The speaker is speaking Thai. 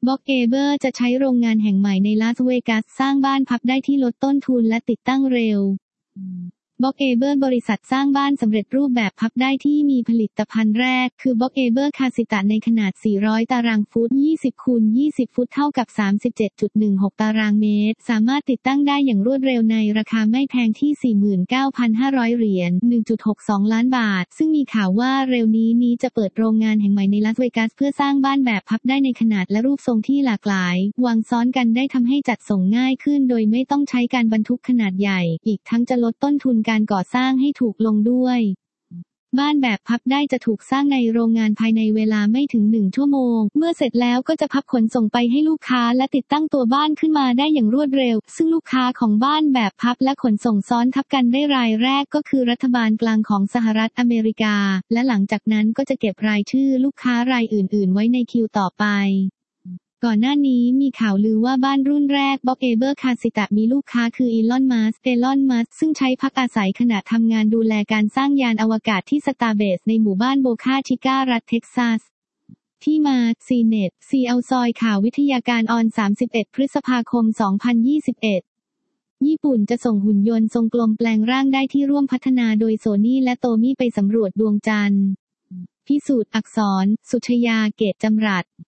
บ็อกเอเบอร์จะใช้โรงงานแห่งใหม่ในลาสเวกัสสร้างบ้านพักได้ที่ลดต้นทุนและติดตั้งเร็วบ็อกเอเบอร์บริษัทสร้างบ้านสำเร็จรูปแบบพักได้ที่มีผลิตภัณฑ์แรกคือบ็อกเอเบอร์คาสิตะในขนาด400ตารางฟุต20คูณ20ฟุตเท่ากับ 37.16 ตารางเมตรสามารถติดตั้งได้อย่างรวดเร็วในราคาไม่แพงที่ 49,500 เหรียญ 1.62 ล้านบาทซึ่งมีข่าวว่าเร็วนี้จะเปิดโรงงานแห่งใหม่ในลาสเวกัสเพื่อสร้างบ้านแบบพับได้ในขนาดและรูปทรงที่หลากหลายวางซ้อนกันได้ทำให้จัดส่งง่ายขึ้นโดยไม่ต้องใช้การบรรทุกขนาดใหญ่อีกทั้งจะลดต้นทุนการก่อสร้างให้ถูกลงด้วยบ้านแบบพับได้จะถูกสร้างในโรงงานภายในเวลาไม่ถึง1 ชั่วโมงเมื่อเสร็จแล้วก็จะพับขนส่งไปให้ลูกค้าและติดตั้งตัวบ้านขึ้นมาได้อย่างรวดเร็วซึ่งลูกค้าของบ้านแบบพับและขนส่งซ้อนทับกันได้รายแรกก็คือรัฐบาลกลางของสหรัฐอเมริกาและหลังจากนั้นก็จะเก็บรายชื่อลูกค้ารายอื่นๆไว้ในคิวต่อไปก่อนหน้านี้มีข่าวลือว่าบ้านรุ่นแรกบ็อกเอเบอร์คาสิตะมีลูกค้าคืออีลอนมัสก์ซึ่งใช้พักอาศัยขณะทำงานดูแลการสร้างยานอวกาศที่สตาร์เบสในหมู่บ้านโบคาชิก้ารัฐเท็กซัสที่มา CNET เอาซอยข่าววิทยาการออน31 พฤษภาคม 2021ญี่ปุ่นจะส่งหุ่นยนต์ทรงกลมแปลงร่างได้ที่ร่วมพัฒนาโดยโซนี่และโตมี่ไปสำรวจดวงจันทร์พิสูจน์อักษรสุชยาเกตจำรัด